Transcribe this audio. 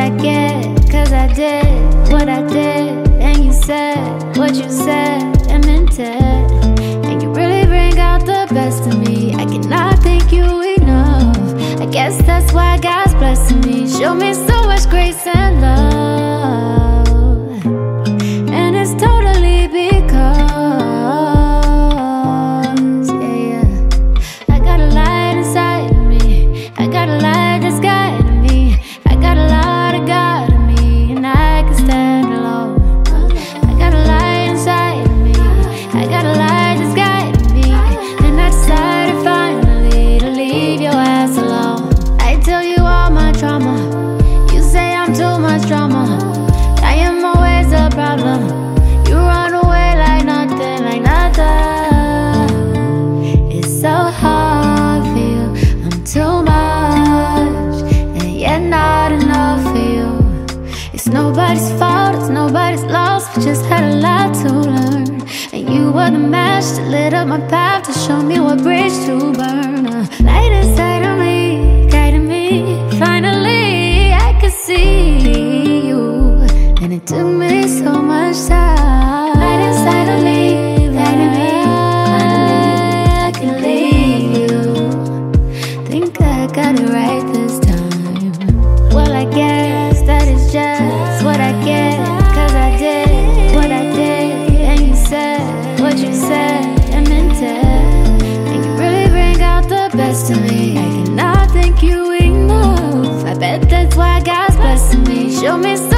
I get, cause I did what I did, and you said what you said and meant it. And you really bring out the best in me. I cannot thank you enough. I guess that's why God's blessing me. Show me so much grace and love, and it's totally because, yeah, I got a light inside of me. I got a light that's guiding me. I got a lot of God in me, and I can stand alone. I got a light inside of me. I got a light that's guiding me, and I decided finally to leave your ass alone. I tell you all my trauma. You say I'm too much drama. I am always a problem. You run away like nothing, like nothing. It's so hard for you. I'm too much, and yet not enough for you. It's nobody's fault, it's nobody's loss. We just had a lot to learn, and you were the match that lit up my path to show me what bridge to burn. Light inside of me, guiding me. Finally, I could see you, and it took me so much time. Light inside of me, guiding me. Finally, I can leave you. Think I got it right this time. Well, I guess that is just what I get, cause I did what I did, and you said what you said and meant it. And you really bring out the best in me. I cannot thank you enough. I bet that's why God's blessing me. Show me